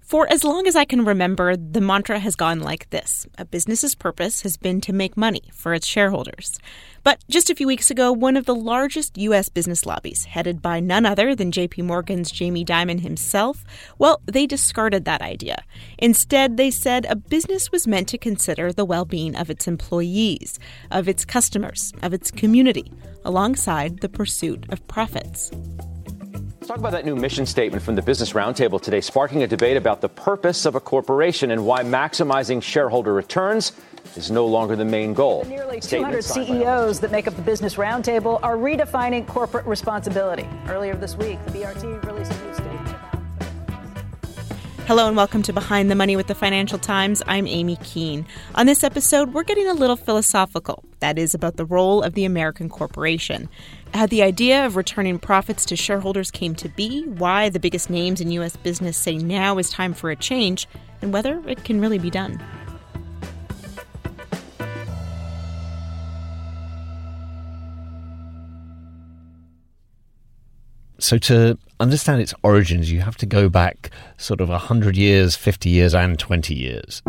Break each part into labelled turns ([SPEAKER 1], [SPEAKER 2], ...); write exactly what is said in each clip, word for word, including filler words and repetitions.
[SPEAKER 1] For as long as I can remember, the mantra has gone like this. A business's purpose has been to make money for its shareholders. But just a few weeks ago, one of the largest U S business lobbies, headed by none other than J P Morgan's Jamie Dimon himself, well, they discarded that idea. Instead, they said a business was meant to consider the well-being of its employees, of its customers, of its community, alongside the pursuit of profits.
[SPEAKER 2] Let's talk about that new mission statement from the Business Roundtable today, sparking a debate about the purpose of a corporation and why maximizing shareholder returns is no longer the main goal.
[SPEAKER 3] The nearly two hundred C E Os that make up the Business Roundtable are redefining corporate responsibility. Earlier this week, the B R T released a new statement about...
[SPEAKER 1] Hello and welcome to Behind the Money with the Financial Times. I'm Amy Keene. On this episode, we're getting a little philosophical. That is about the role of the American corporation. How the idea of returning profits to shareholders came to be, why the biggest names in U S business say now is time for a change, and whether it can really be done.
[SPEAKER 4] So to understand its origins, you have to go back sort of one hundred years, fifty years, and twenty years.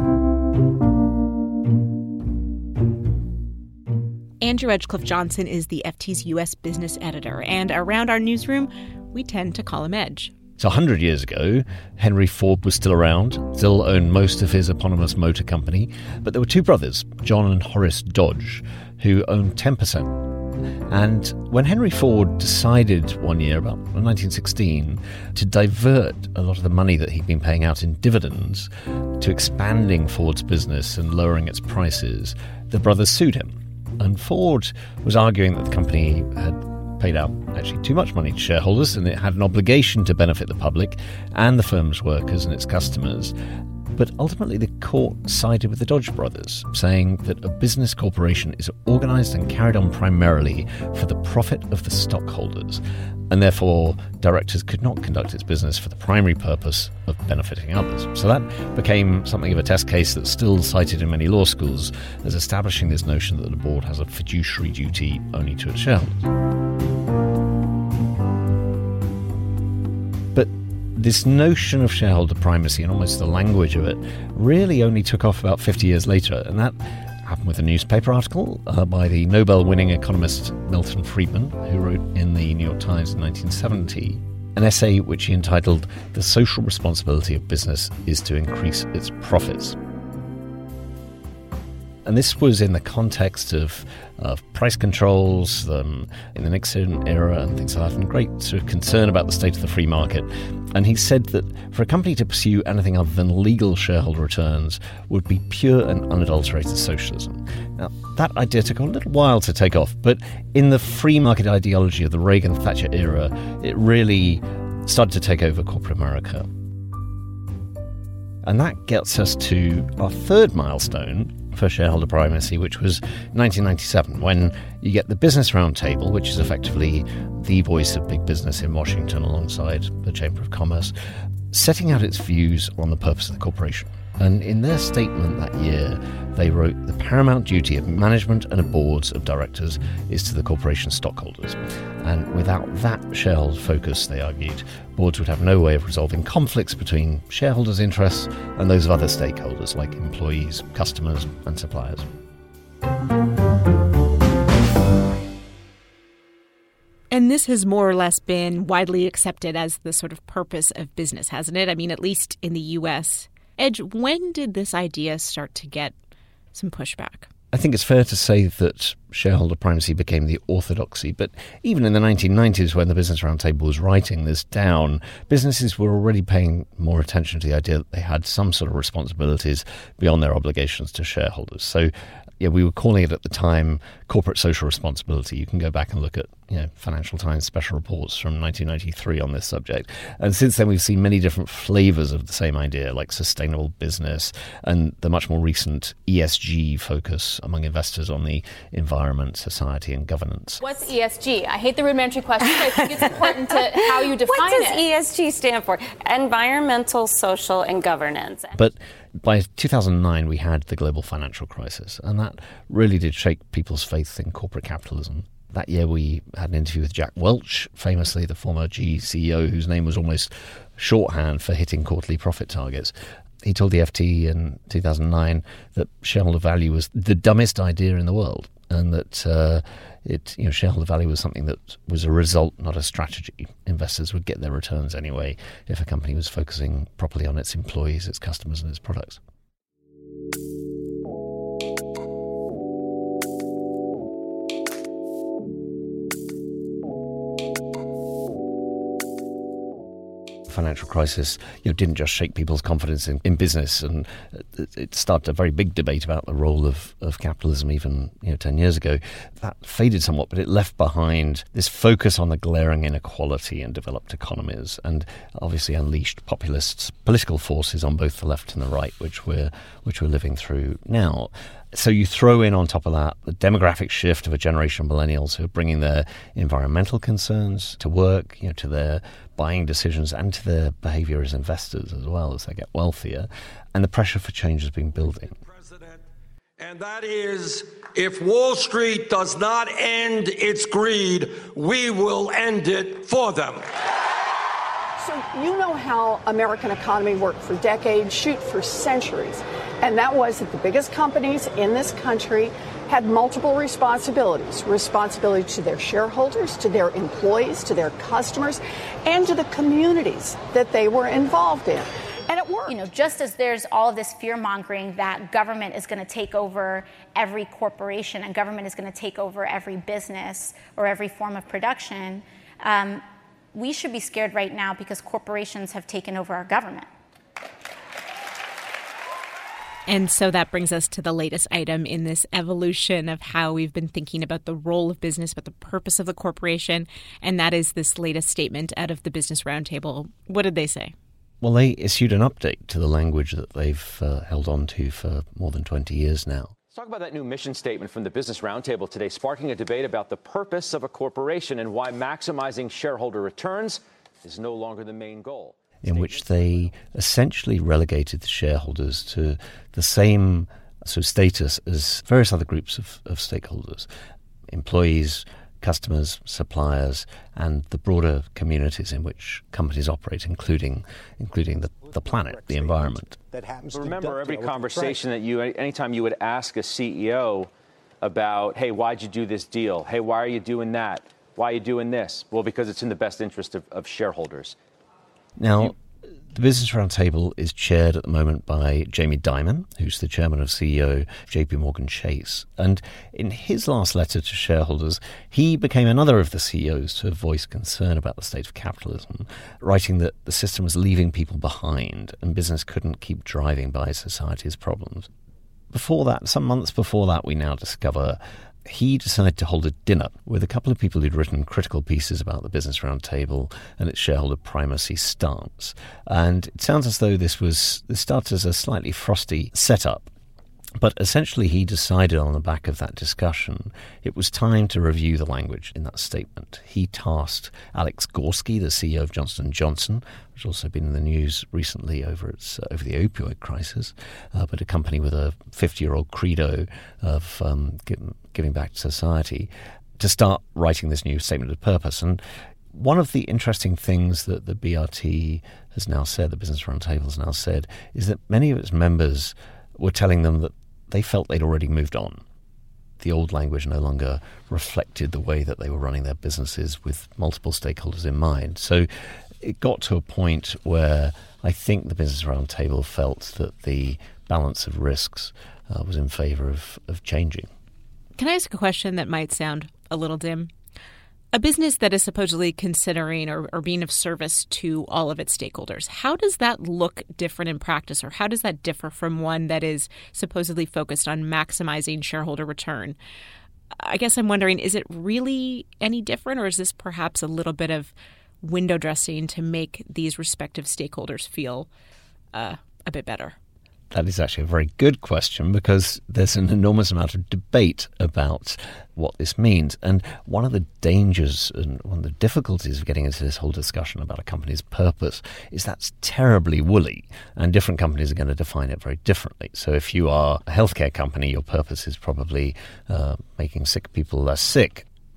[SPEAKER 1] Andrew Edgecliffe-Johnson is the F T's U S business editor, and around our newsroom, we tend to call him Edge.
[SPEAKER 4] So one hundred years ago, Henry Ford was still around, still owned most of his eponymous motor company, but there were two brothers, John and Horace Dodge, who owned ten percent. And when Henry Ford decided one year, about nineteen sixteen, to divert a lot of the money that he'd been paying out in dividends to expanding Ford's business and lowering its prices, the brothers sued him. And Ford was arguing that the company had paid out actually too much money to shareholders and it had an obligation to benefit the public and the firm's workers and its customers. But ultimately the court sided with the Dodge brothers, saying that a business corporation is organised and carried on primarily for the profit of the stockholders, and therefore directors could not conduct its business for the primary purpose of benefiting others. So that became something of a test case that's still cited in many law schools as establishing this notion that the board has a fiduciary duty only to its shareholders. But this notion of shareholder primacy and almost the language of it really only took off about fifty years later, and that happened with a newspaper article uh, by the Nobel-winning economist Milton Friedman, who wrote in the New York Times in nineteen seventy an essay which he entitled "The Social Responsibility of Business is to Increase Its Profits." And this was in the context of, of price controls um, in the Nixon era and things like that, and great sort of concern about the state of the free market. And he said that for a company to pursue anything other than legal shareholder returns would be pure and unadulterated socialism. Now, that idea took a little while to take off, but in the free market ideology of the Reagan-Thatcher era, it really started to take over corporate America. And that gets us to our third milestone for shareholder primacy, which was nineteen ninety-seven, when you get the Business Roundtable, which is effectively the voice of big business in Washington alongside the Chamber of Commerce, setting out its views on the purpose of the corporation. And in their statement that year, they wrote, "The paramount duty of management and of boards of directors is to the corporation's stockholders." And without that shareholder focus, they argued, boards would have no way of resolving conflicts between shareholders' interests and those of other stakeholders like employees, customers, and suppliers.
[SPEAKER 1] And this has more or less been widely accepted as the sort of purpose of business, hasn't it? I mean, at least in the U S. Edge, when did this idea start to get some pushback?
[SPEAKER 4] I think it's fair to say that shareholder primacy became the orthodoxy, but even in the nineteen nineties, when the Business Roundtable was writing this down, businesses were already paying more attention to the idea that they had some sort of responsibilities beyond their obligations to shareholders. So, yeah, we were calling it at the time corporate social responsibility. You can go back and look at, you know, Financial Times special reports from nineteen ninety-three on this subject. And since then, we've seen many different flavors of the same idea, like sustainable business and the much more recent E S G focus among investors on the environment, society, and governance.
[SPEAKER 5] What's E S G? I hate the rudimentary question, but I think it's important to how you define
[SPEAKER 6] what does
[SPEAKER 5] it.
[SPEAKER 6] E S G stand for? Environmental, social, and governance.
[SPEAKER 4] But by two thousand nine, we had the global financial crisis, and that really did shake people's faith in corporate capitalism. That year we had an interview with Jack Welch, famously the former G E C E O, whose name was almost shorthand for hitting quarterly profit targets. He told the F T in two thousand nine that shareholder value was the dumbest idea in the world, and that uh, it, you know, shareholder value was something that was a result, not a strategy. Investors would get their returns anyway if a company was focusing properly on its employees, its customers, and its products. Financial crisis, you know, didn't just shake people's confidence in, in business, and it, it started a very big debate about the role of, of capitalism even, you know, ten years ago. That faded somewhat, but it left behind this focus on the glaring inequality in developed economies, and obviously unleashed populist political forces on both the left and the right, which we're which we're living through now. So you throw in on top of that the demographic shift of a generation of millennials who are bringing their environmental concerns to work, you know, to their buying decisions and to their behaviour as investors as well as they get wealthier, and the pressure for change has been building.
[SPEAKER 7] And that is, if Wall Street does not end its greed, we will end it for them.
[SPEAKER 8] So you know how American economy worked for decades, shoot, for centuries. And that was that the biggest companies in this country had multiple responsibilities. Responsibility to their shareholders, to their employees, to their customers, and to the communities that they were involved in. And it worked.
[SPEAKER 5] You know, just as there's all of this fear-mongering that government is going to take over every corporation and government is going to take over every business or every form of production, um, we should be scared right now because corporations have taken over our government.
[SPEAKER 1] And so that brings us to the latest item in this evolution of how we've been thinking about the role of business, but the purpose of the corporation. And that is this latest statement out of the Business Roundtable. What did they say?
[SPEAKER 4] Well, they issued an update to the language that they've uh, held on to for more than twenty years now.
[SPEAKER 2] Let's talk about that new mission statement from the Business Roundtable today, sparking a debate about the purpose of a corporation and why maximizing shareholder returns is no longer the main goal.
[SPEAKER 4] In which they essentially relegated the shareholders to the same sort of status as various other groups of, of stakeholders, employees, customers, suppliers, and the broader communities in which companies operate, including including the, the planet, the environment.
[SPEAKER 2] That happens. Remember, every conversation that you, anytime you would ask a C E O about, hey, why'd you do this deal? Hey, why are you doing that? Why are you doing this? Well, because it's in the best interest of, of shareholders.
[SPEAKER 4] Now, the Business Roundtable is chaired at the moment by Jamie Dimon, who's the chairman of C E O J P Morgan Chase. And in his last letter to shareholders, he became another of the C E Os to have voiced concern about the state of capitalism, writing that the system was leaving people behind and business couldn't keep driving by society's problems. Before that, some months before that, we now discover he decided to hold a dinner with a couple of people who'd written critical pieces about the Business Roundtable and its shareholder primacy stance. And it sounds as though this was this started as a slightly frosty setup. But essentially, he decided on the back of that discussion, it was time to review the language in that statement. He tasked Alex Gorsky, the C E O of Johnson and Johnson, which has also been in the news recently over its uh, over the opioid crisis, uh, but a company with a fifty-year-old credo of um, give, giving back to society, to start writing this new statement of purpose. And one of the interesting things that the B R T has now said, the Business Roundtable has now said, is that many of its members were telling them that they felt they'd already moved on. The old language no longer reflected the way that they were running their businesses with multiple stakeholders in mind. So it got to a point where I think the Business Roundtable felt that the balance of risks uh, was in favour of, of changing.
[SPEAKER 1] Can I ask a question that might sound a little dim? A business that is supposedly considering or, or being of service to all of its stakeholders, how does that look different in practice, or how does that differ from one that is supposedly focused on maximizing shareholder return? I guess I'm wondering, is it really any different, or is this perhaps a little bit of window dressing to make these respective stakeholders feel uh, a bit better?
[SPEAKER 4] That is actually a very good question, because there's an enormous amount of debate about what this means. And one of the dangers and one of the difficulties of getting into this whole discussion about a company's purpose is that's terribly woolly, and different companies are going to define it very differently. So if you are a healthcare company, your purpose is probably uh, making sick people less sick.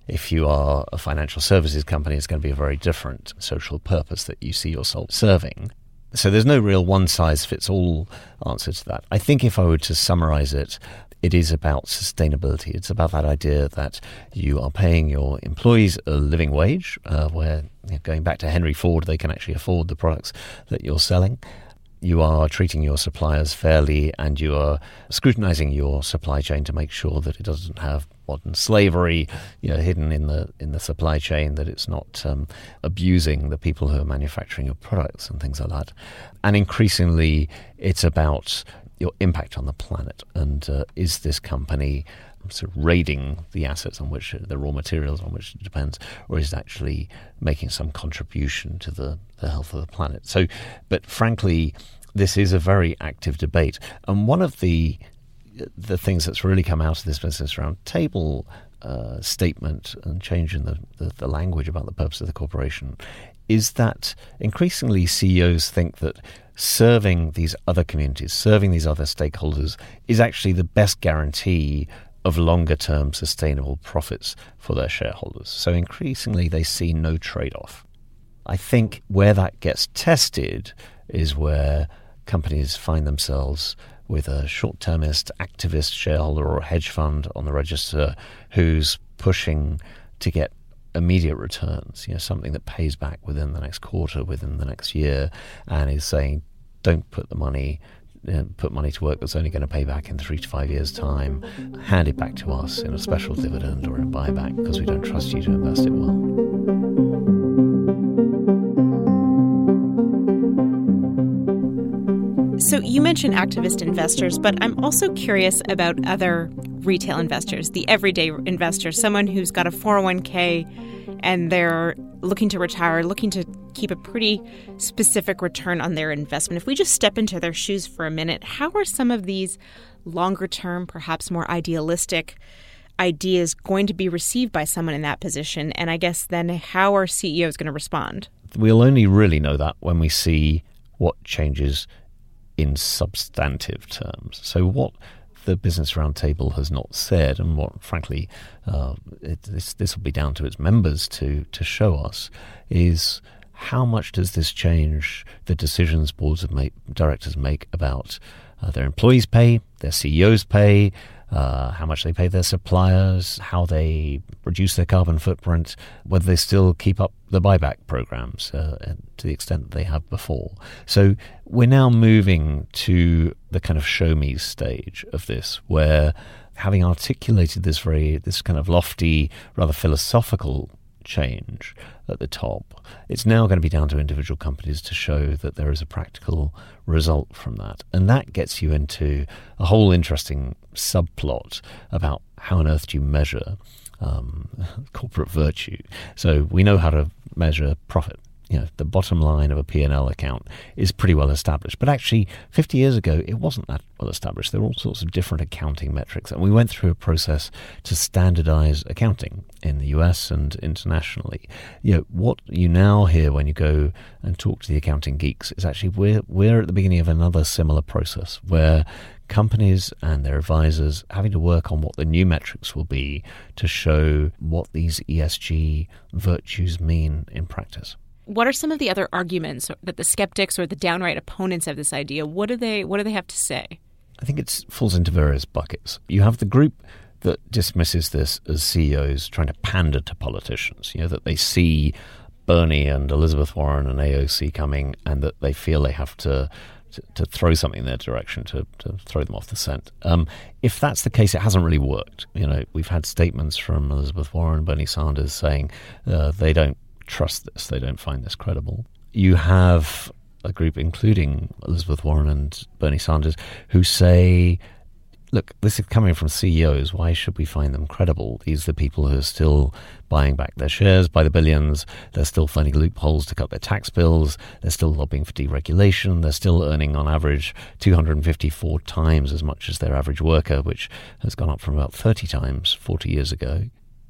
[SPEAKER 4] If you are a financial services company, it's going to be a very different social purpose that you see yourself serving. So there's no real one-size-fits-all answer to that. I think if I were to summarize it, it is about sustainability. It's about that idea that you are paying your employees a living wage, uh, where, you know, going back to Henry Ford, they can actually afford the products that you're selling. You are treating your suppliers fairly, and you are scrutinizing your supply chain to make sure that it doesn't have modern slavery, you know, hidden in the in the supply chain, that it's not um, abusing the people who are manufacturing your products and things like that. And increasingly, it's about your impact on the planet, and uh, is this company sort of raiding the assets on which, the raw materials on which it depends, or is it actually making some contribution to the, the health of the planet? So, but frankly, this is a very active debate. And one of the the things that's really come out of this Business Roundtable uh, statement and change in the, the, the language about the purpose of the corporation is that increasingly C E Os think that serving these other communities, serving these other stakeholders, is actually the best guarantee of longer-term sustainable profits for their shareholders. So increasingly they see no trade-off. I think where that gets tested is where companies find themselves with a short-termist activist shareholder or hedge fund on the register who's pushing to get immediate returns, you know, something that pays back within the next quarter, within the next year, and is saying, don't put the money, you know, put money to work that's only going to pay back in three to five years' time. Hand it back to us in a special dividend or in a buyback because we don't trust you to invest it well.
[SPEAKER 1] So you mentioned activist investors, but I'm also curious about other retail investors, the everyday investor, someone who's got a four oh one k and they're looking to retire, looking to keep a pretty specific return on their investment. If we just step into their shoes for a minute, how are some of these longer term, perhaps more idealistic ideas going to be received by someone in that position? And I guess then how are C E Os going to respond?
[SPEAKER 4] We'll only really know that when we see what changes in substantive terms. So what the Business Roundtable has not said, and what, frankly, uh, it, this this will be down to its members to to show us, is how much does this change the decisions boards of make, directors make about uh, their employees' pay, their C E Os' pay, uh, how much they pay their suppliers, how they reduce their carbon footprint, whether they still keep up the buyback programs uh, to the extent that they have before. So we're now moving to the kind of show me stage of this, where having articulated this very, this kind of lofty, rather philosophical change at the top, it's now going to be down to individual companies to show that there is a practical result from that. And that gets you into a whole interesting subplot about how on earth do you measure um, corporate virtue. So we know how to measure profit. You know, the bottom line of a P and L account is pretty well established. But actually, fifty years ago, it wasn't that well established. There were all sorts of different accounting metrics. And we went through a process to standardize accounting in the U S and internationally. You know, what you now hear when you go and talk to the accounting geeks is actually we're, we're at the beginning of another similar process where companies and their advisors having to work on what the new metrics will be to show what these E S G virtues mean in practice.
[SPEAKER 1] What are some of the other arguments that the skeptics or the downright opponents of this idea, what do they what do they have to say?
[SPEAKER 4] I think it falls into various buckets. You have the group that dismisses this as C E Os trying to pander to politicians, you know, that they see Bernie and Elizabeth Warren and A O C coming and that they feel they have to to, to throw something in their direction, to, to throw them off the scent. Um, if that's the case, it hasn't really worked. You know, we've had statements from Elizabeth Warren, Bernie Sanders saying uh, they don't trust this, they don't find this credible. You have a group, including Elizabeth Warren and Bernie Sanders, who say, look, this is coming from C E Os. Why should we find them credible? These are the people who are still buying back their shares by the billions. They're still finding loopholes to cut their tax bills. They're still lobbying for deregulation. They're still earning, on average, two hundred fifty-four times as much as their average worker, which has gone up from about thirty times forty years ago.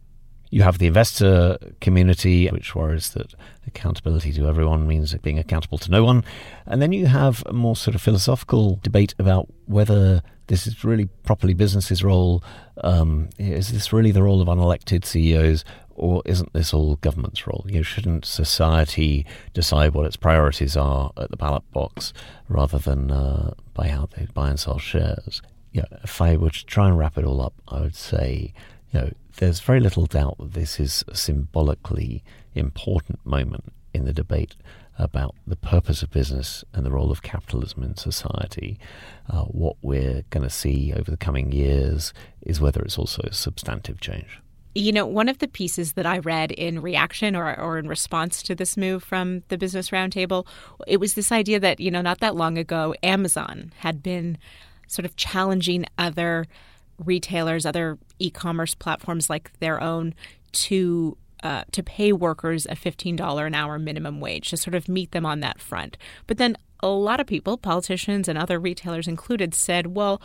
[SPEAKER 4] You have the investor community, which worries that accountability to everyone means being accountable to no one. And then you have a more sort of philosophical debate about whether this is really properly business's role? Um, is this really the role of unelected C E Os? Or isn't this all government's role? You know, shouldn't society decide what its priorities are at the ballot box rather than uh, by how they buy and sell shares? You know, if I were to try and wrap it all up, I would say, you know, there's very little doubt that this is a symbolically important moment in the debate about the purpose of business and the role of capitalism in society. Uh, what we're going to see over the coming years is whether it's also a substantive change.
[SPEAKER 1] You know, one of the pieces that I read in reaction or, or in response to this move from the Business Roundtable, it was this idea that, you know, not that long ago, Amazon had been sort of challenging other retailers, other e-commerce platforms like their own to uh, to pay workers a fifteen dollars an hour minimum wage to sort of meet them on that front. But then a lot of people, politicians and other retailers included, said, well,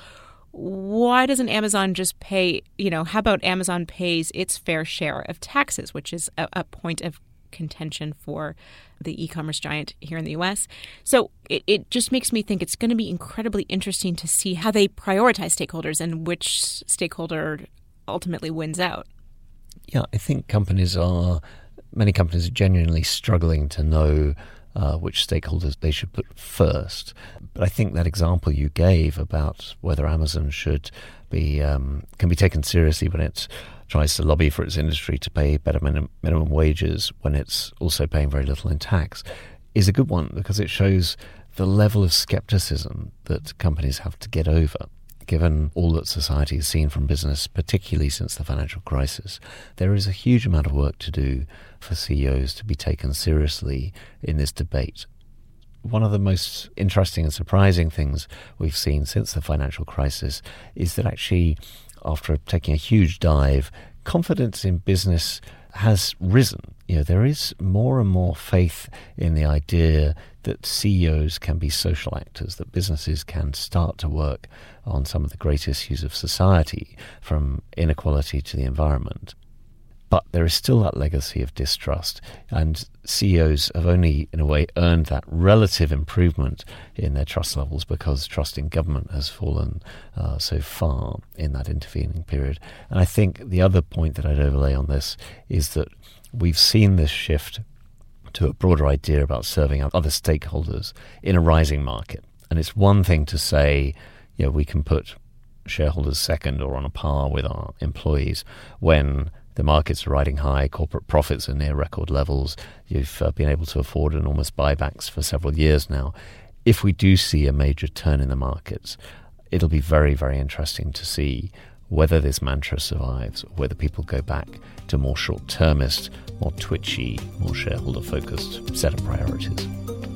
[SPEAKER 1] why doesn't Amazon just pay, you know, how about Amazon pays its fair share of taxes, which is a, a point of contention for the e-commerce giant here in the U S. So it, it just makes me think it's going to be incredibly interesting to see how they prioritize stakeholders and which stakeholder ultimately wins out.
[SPEAKER 4] Yeah, I think companies are, many companies are genuinely struggling to know Uh, which stakeholders they should put first. But I think that example you gave about whether Amazon should be um, can be taken seriously when it tries to lobby for its industry to pay better minim- minimum wages when it's also paying very little in tax is a good one, because it shows the level of skepticism that companies have to get over. Given all that society has seen from business, particularly since the financial crisis, there is a huge amount of work to do for C E Os to be taken seriously in this debate. One of the most interesting and surprising things we've seen since the financial crisis is that actually, after taking a huge dive, confidence in business has risen. You know, there is more and more faith in the idea that C E Os can be social actors, that businesses can start to work on some of the great issues of society, from inequality to the environment. But there is still that legacy of distrust, and C E Os have only, in a way, earned that relative improvement in their trust levels because trust in government has fallen uh, so far in that intervening period. And I think the other point that I'd overlay on this is that we've seen this shift to a broader idea about serving other stakeholders in a rising market. And it's one thing to say, you know, we can put shareholders second or on a par with our employees when the markets are riding high, corporate profits are near record levels, you've uh, been able to afford enormous buybacks for several years now. If we do see a major turn in the markets, it'll be very, very interesting to see whether this mantra survives, or whether people go back to more short-termist, more twitchy, more shareholder-focused set of priorities.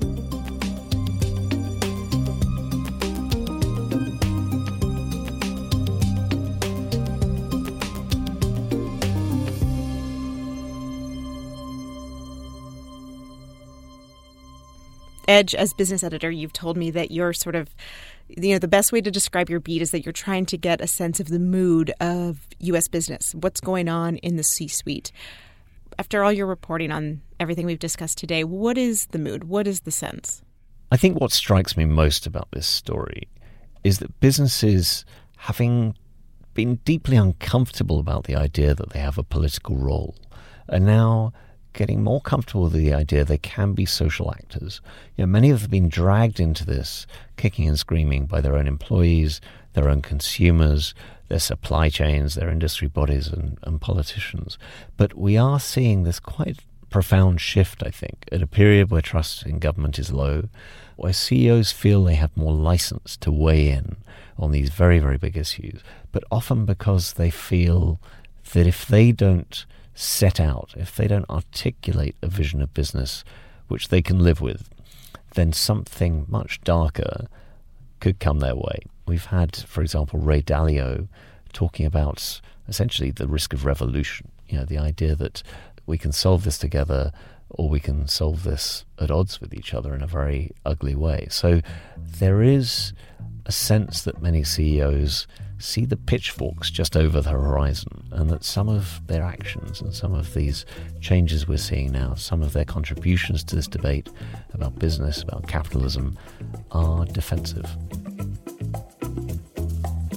[SPEAKER 1] Edge, as business editor, you've told me that you're sort of, you know, the best way to describe your beat is that you're trying to get a sense of the mood of U S business, what's going on in the C-suite. After all your reporting on everything we've discussed today, what is the mood? What is the sense?
[SPEAKER 4] I think what strikes me most about this story is that businesses, having been deeply uncomfortable about the idea that they have a political role, are now getting more comfortable with the idea they can be social actors. You know, many have been dragged into this, kicking and screaming, by their own employees, their own consumers, their supply chains, their industry bodies and, and politicians. But we are seeing this quite profound shift, I think, at a period where trust in government is low, where C E Os feel they have more license to weigh in on these very, very big issues, but often because they feel that if they don't set out, if they don't articulate a vision of business which they can live with, then something much darker could come their way. We've had, for example, Ray Dalio talking about essentially the risk of revolution, you know, the idea that we can solve this together or we can solve this at odds with each other in a very ugly way. So there is a sense that many C E Os see the pitchforks just over the horizon, and that some of their actions and some of these changes we're seeing now, some of their contributions to this debate about business, about capitalism, are defensive.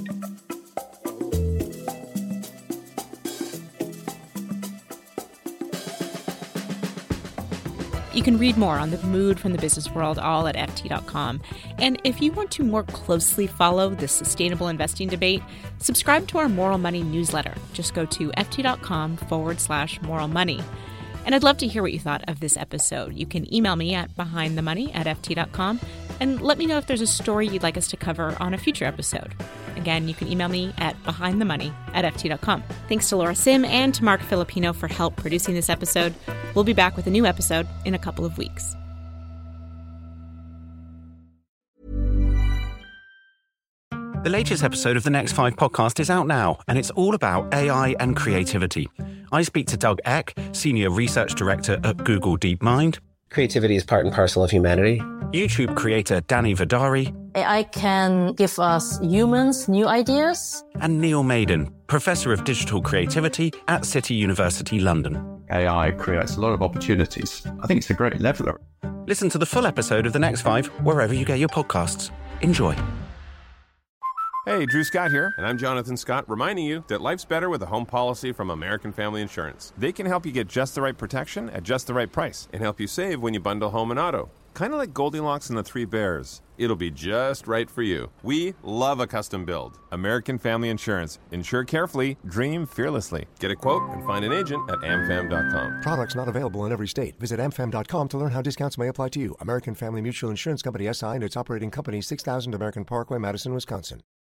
[SPEAKER 1] You can read more on the mood from the business world all at F T dot com. And if you want to more closely follow the sustainable investing debate, subscribe to our Moral Money newsletter. Just go to F T dot com forward slash moral money. And I'd love to hear what you thought of this episode. You can email me at behindthemoney at F T dot com and let me know if there's a story you'd like us to cover on a future episode. Again, you can email me at behindthemoney at F T dot com. Thanks to Laura Sim and to Mark Filipino for help producing this episode. We'll be back with a new episode in a couple of weeks.
[SPEAKER 9] The latest episode of the Next Five podcast is out now, and it's all about A I and creativity. I speak to Doug Eck, Senior Research Director at Google DeepMind.
[SPEAKER 10] Creativity is part and parcel of humanity.
[SPEAKER 9] YouTube creator Danny Vidari.
[SPEAKER 11] A I can give us humans new ideas.
[SPEAKER 9] And Neil Maiden, Professor of Digital Creativity at City University London.
[SPEAKER 12] A I creates a lot of opportunities. I think it's a great leveler.
[SPEAKER 9] Listen to the full episode of The Next Five wherever you get your podcasts. Enjoy.
[SPEAKER 13] Hey, Drew Scott here, and I'm Jonathan Scott, reminding you that life's better with a home policy from American Family Insurance. They can help you get just the right protection at just the right price and help you save when you bundle home and auto. Kind of like Goldilocks and the Three Bears. It'll be just right for you. We love a custom build. American Family Insurance. Insure carefully, dream fearlessly. Get a quote and find an agent at am fam dot com.
[SPEAKER 14] Products not available in every state. Visit am fam dot com to learn how discounts may apply to you. American Family Mutual Insurance Company, S I and its operating company, six thousand American Parkway, Madison, Wisconsin.